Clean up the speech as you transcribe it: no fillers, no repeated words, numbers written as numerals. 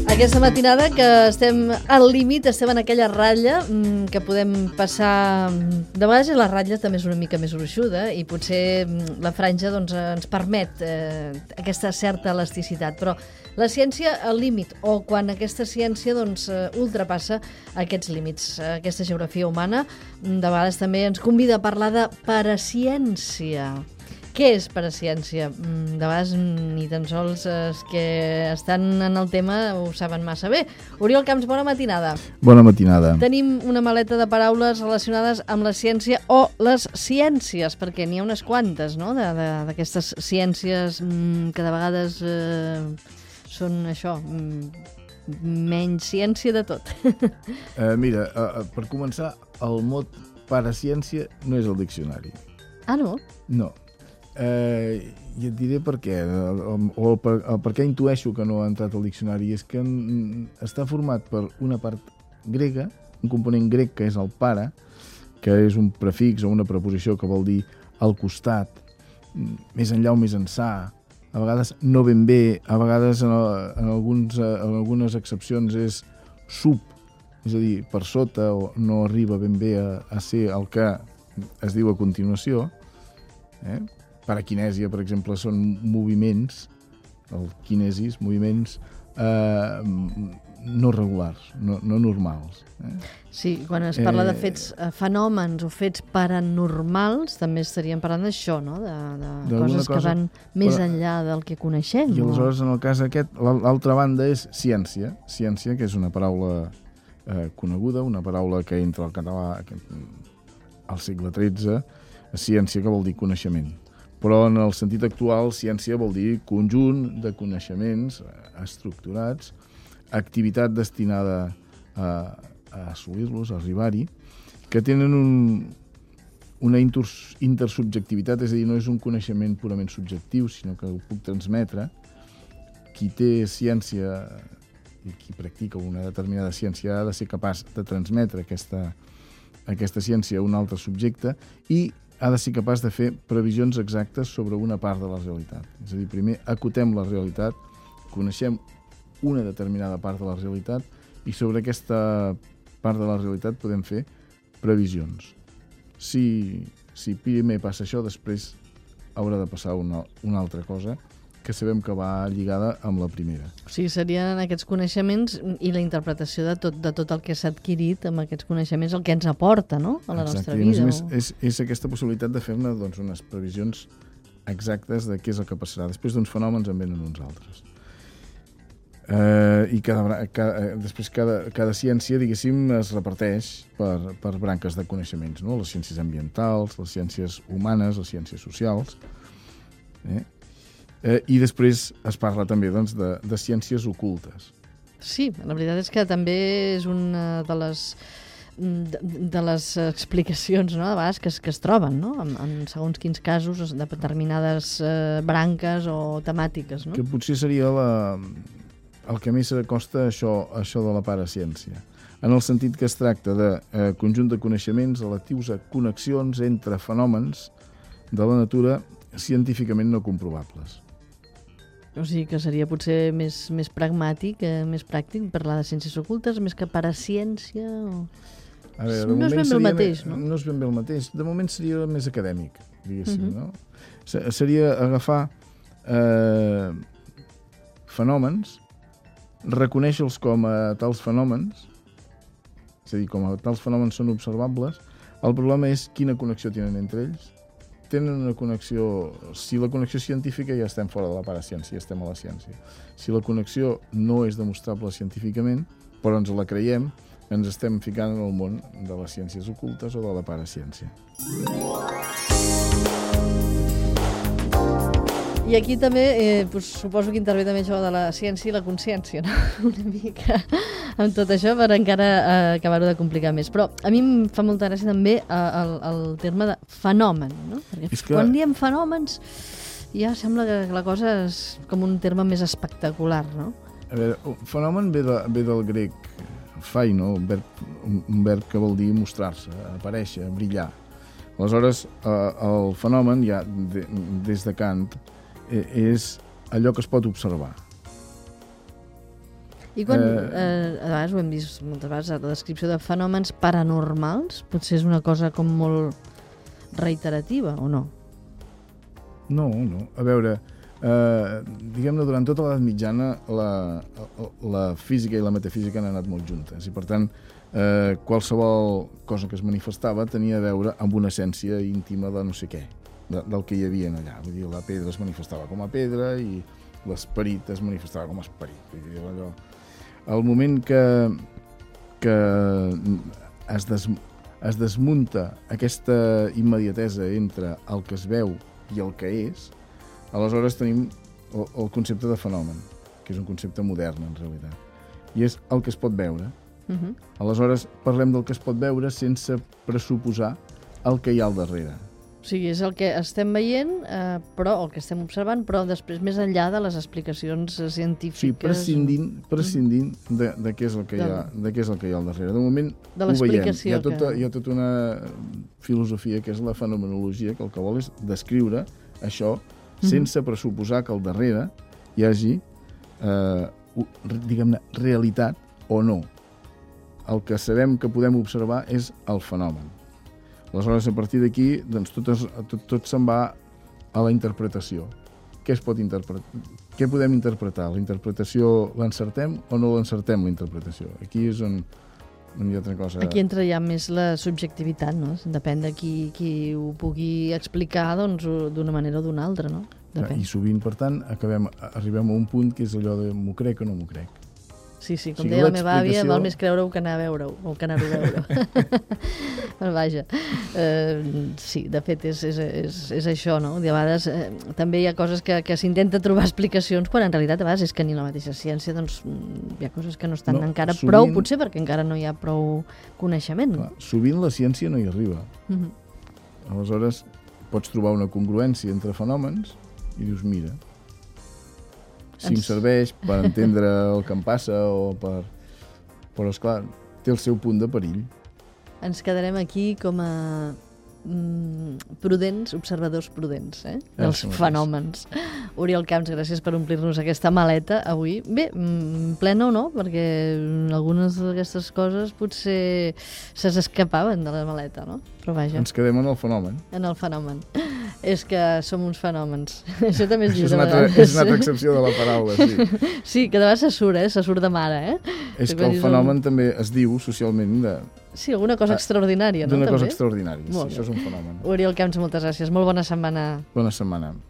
Aquesta matinada que estem al límit, estem en aquella ratlla que podem passar... De vegades la ratlla també és una mica més gruixuda i potser la franja doncs, ens permet aquesta certa elasticitat, però la ciència al límit, o quan aquesta ciència doncs, ultrapassa aquests límits, aquesta geografia humana, de vegades també ens convida a parlar de paraciència. Què és paraciència? De vegades ni tan sols els que estan en el tema ho saben massa bé. Oriol Camps, bona matinada. Bona matinada. Tenim una maleta de paraules relacionades amb la ciència o les ciències, perquè n'hi ha unes quantes, no?, d'aquestes ciències que de vegades són això, menys ciència de tot. Mira, per començar, el mot paraciència no és el diccionari. Ah, no? No. I et diré per què, o per què intueixo que no ha entrat al diccionari. És que està format per una part grega, un component grec que és el para, que és un prefix o una preposició que vol dir al costat, més enllà o més ençà, a vegades no ben bé, a vegades en algunes excepcions és sub, és a dir, per sota, o no arriba ben bé a ser el que es diu a continuació. Paraquinèsia, per exemple, són moviments, el quinesis, moviments no regulars, no normals. Sí, quan es parla de fets fenòmens o fets paranormals, també estaríem parlant d'això, no?, de coses que van més enllà del que coneixem. I aleshores, en el cas aquest, l'altra banda és ciència. Ciència, que és una paraula coneguda, una paraula que entra al català al segle XIII, ciència, que vol dir coneixement. Però en el sentit actual, ciència vol dir conjunt de coneixements estructurats, activitat destinada a assolir-los, a arribar-hi, que tenen una intersubjectivitat, és a dir, no és un coneixement purament subjectiu, sinó que ho puc transmetre. Qui té ciència i qui practica una determinada ciència ha de ser capaç de transmetre aquesta ciència a un altre subjecte i ha de ser capaç de fer previsions exactes sobre una part de la realitat. És a dir, primer acotem la realitat, coneixem una determinada part de la realitat i sobre aquesta part de la realitat podem fer previsions. Si primer passa això, després haurà de passar una altra cosa que sabem que va lligada amb la primera. O sigui, serien aquests coneixements i la interpretació de tot el que s'ha adquirit amb aquests coneixements, el que ens aporta, no?, a la nostra vida. I a més, és aquesta possibilitat de fer-ne doncs, unes previsions exactes de què és el que passarà. Després d'uns fenòmens en venen uns altres. I després cada ciència, diguéssim, es reparteix per branques de coneixements, no? Les ciències ambientals, les ciències humanes, les ciències socials. I després es parla també doncs, de ciències ocultes. Sí, la veritat és que també és una de les explicacions, no?, de vegades que es troben, no?, en segons quins casos de determinades branques o temàtiques, no? Que potser seria el que més s'acosta a això de la paraciència, en el sentit que es tracta de conjunt de coneixements relatius a connexions entre fenòmens de la natura científicament no comprovables. O sigui que seria potser més pragmàtic, més pràctic parlar de ciències ocultes, més que paraciència o... A veure, no és ben bé el mateix, no? No és ben bé el mateix. De moment seria més acadèmic, diguéssim, no? Seria agafar fenòmens, reconèixer-los com a tals fenòmens, és a dir, com a tals fenòmens són observables. El problema és quina connexió tenen entre ells. Tenen una connexió... Si la connexió científica, ja estem fora de la paraciència, ja estem a la ciència. Si la connexió no és demostrable científicament, però ens la creiem, ens estem ficant en el món de les ciències ocultes o de la paraciència. I aquí també, suposo que intervé també això de la ciència i la consciència, no? Una mica amb tot això per encara acabar-ho de complicar més. Però a mi em fa molta gràcia també el terme de fenomen, no? Perquè quan diem fenòmens ja sembla que la cosa és com un terme més espectacular, no? A veure, fenomen ve del grec faino, un verb que vol dir mostrar-se, aparèixer, brillar. Aleshores, el fenomen, ja des de Kant, és allò que es pot observar. I quan, a vegades ho hem vist moltes vegades, la descripció de fenòmens paranormals, potser és una cosa com molt reiterativa, o no? No. A veure, diguem-ne, durant tota l'edat mitjana la física i la metafísica han anat molt juntes i, per tant, qualsevol cosa que es manifestava tenia a veure amb una essència íntima de no sé què, del que hi havia allà. Vull dir, la pedra es manifestava com a pedra i l'esperit es manifestava com a esperit. Vull dir, allò... El moment que es desmunta aquesta immediatesa entre el que es veu i el que és, aleshores tenim el concepte de fenomen, que és un concepte modern, en realitat. I és el que es pot veure. Aleshores, parlem del que es pot veure sense pressuposar el que hi ha al darrere. O sigui, és el que estem veient, però el que estem observant, però després més enllà de les explicacions científiques. Sí, prescindint de què és el que hi ha, al darrere. De moment de ho veiem. Hi ha tota una filosofia que és la fenomenologia, que el que vol és descriure això sense pressuposar que al darrere hi hagi, diguem-ne, realitat o no. El que sabem que podem observar és el fenomen. Aleshores, a partir d'aquí, doncs, tot se'n va a la interpretació. Què es pot interpretar? Què podem interpretar? La interpretació l'encertem o no l'encertem, la interpretació? Aquí és on hi ha altra cosa. Aquí entra ja més la subjectivitat, no? Depèn de qui ho pugui explicar d'una manera o d'una altra, no? Depèn. I sovint, per tant, arribem a un punt que és allò de m'ho crec o no m'ho crec. Sí, com deia la meva àvia, val més creure-ho que anar a veure-ho, o que anar-ho a veure. Però vaja, sí, de fet és això, no? De vegades també hi ha coses que s'intenta trobar explicacions, quan en realitat a vegades és que ni la mateixa ciència, doncs hi ha coses que no estan encara prou, potser perquè encara no hi ha prou coneixement. Clar, sovint la ciència no hi arriba. Aleshores, pots trobar una congruència entre fenòmens i dius, mira, si em serveix per entendre el que em passa o per... Però, esclar, té el seu punt de perill. Ens quedarem aquí com a prudents, observadors prudents, dels fenòmens. Oriol Camps, gràcies per omplir-nos aquesta maleta avui. Bé, plena o no, perquè algunes d'aquestes coses potser s'escapaven de la maleta, no? Però vaja. Ens quedem en el fenomen. En el fenomen. És que som uns fenòmens. Això també es diu de vegades. És una altra excepció de la paraula, sí. Sí, que de vegades se surt de mare, És que el fenomen també es diu socialment de... Sí, alguna cosa extraordinària, no? D'una cosa extraordinària, sí, això és un fenomen. Oriol Camps, moltes gràcies. Molt bona setmana. Bona setmana.